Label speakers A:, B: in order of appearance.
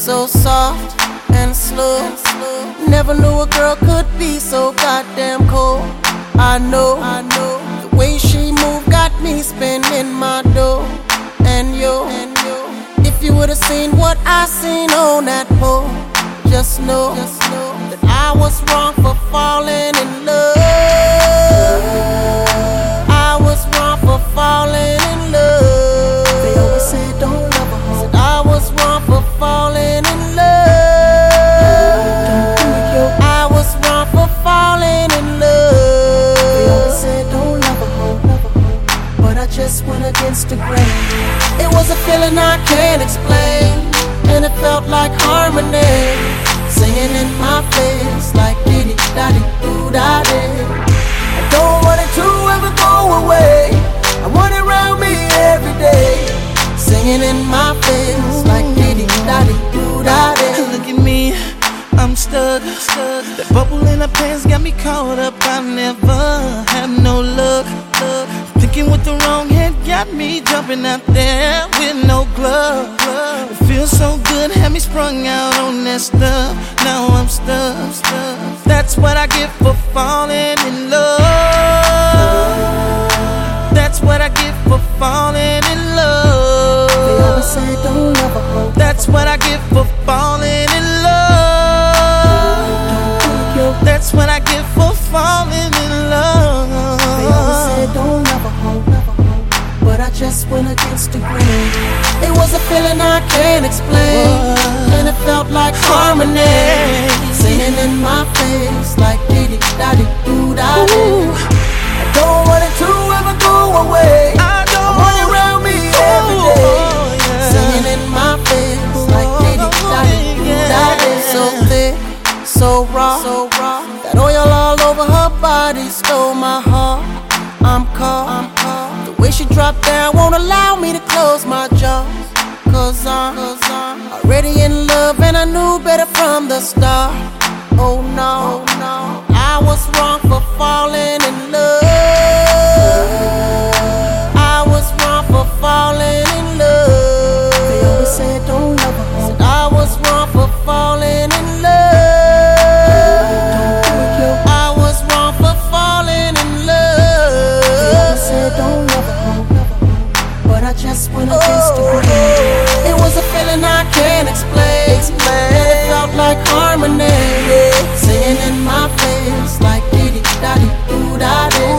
A: so soft and slow. Never knew a girl could be so goddamn cold. I know the way she moved got me spending my dough. And yo, if you would've seen what I seen on that pole, just know that I was wrong for falling in love. I was wrong for falling in love. They always say don't love a hoe. Said I was wrong for falling in love. I was wrong for falling in love. They always say don't love a hoe, but I just went against the grain. It was a feeling I can't explain, and it felt like harmony, singing in my face like diddy daddy doo daddy. I don't want it to ever go away. I want it around me every day, singing in my face like diddy daddy doo daddy.
B: Look at me, I'm stuck. That bubble in her pants got me caught up. I never have no luck. Thinking with the wrong head got me jumping out there with no glove. It feels so good, had me sprung out on that stuff. Now I'm stuck. That's what I get for falling in love. That's what I get for falling in love.
A: They always say don't love a hoe.
B: That's what I get for falling in love. That's what I get for falling in love.
A: They always say don't love a hoe, but I just went against the grain. It was a feeling I can't explain, and it felt like harmony, singing in my face like diddy daddy doo daddy. I don't want it to ever go away. I want it around me every day, singing in my face like diddy daddy doo daddy. So thick, so raw, that oil all over her body stole my heart. I'm caught. The way she dropped down won't allow me to close my jaw. Cause I'm already in love, and I knew better from the start. Oh no, I was wrong for falling in love. I was wrong for falling in love. They always say don't love a hoe. Said I was wrong for falling in love. I was wrong for falling in love. They always say don't love a hoe, but I just went against the grain. It was a feeling I can't explain, and it felt like harmony, singing in my face like diddy daddy doo daddy.